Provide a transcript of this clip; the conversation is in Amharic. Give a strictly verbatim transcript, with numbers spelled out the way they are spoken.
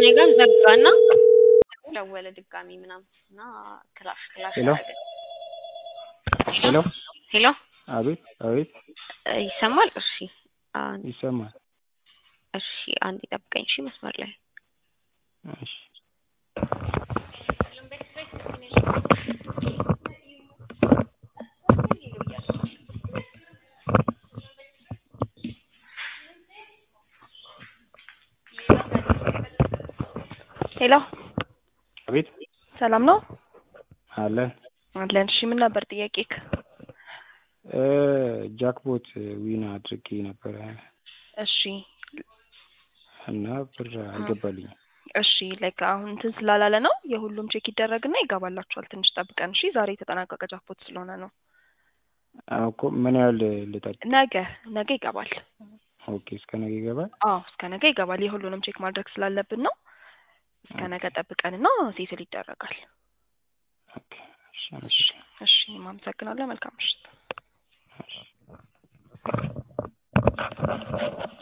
ነገር ዘጋና ደወለ ድጋሚ ምናምን እና ክላሽ ክላሽ ሄሎ አደረገ። ሄሎ ሄሎ አቤት አቤት ይሰማል? እሺ አን ይሰማል። እሺ አንዴ ጠብቀኝ እሺ መስመር ላይ እሺ ሄሎ አቤት ሰላም ነው? አለ አለን። እሺ ምን ነበር ጥያቄክ? እ ጃክፖት ዊን አድርጌ ነበር እሺ እና ብር አልገባልኝም። እሺ ላይክ አሁን እንትን ስላላለ ነው የሁሉም ቼክ ይደረግና ይገባላችኋል። ትንሽ ጠብቀን እሺ። ዛሬ የተጠናቀቀ ጃክፖት ስለሆነ ነው። አዎ እኮ ምን ያህል ልጠብቅ? ነገ ነገ ይገባል። ኦኬ እስከ ነገ ይገባል? አዎ እስከ ነገ ይገባል። የሁሉንም ቼክ ማድረግ ስላለብን ነው። እስከ ነገ ጠብቀንና ሴትል ይደረጋል። ኦኬ እሺ አመሰግናለሁ። እሺ ማመሰግናለሁ። መልካም ምሽት።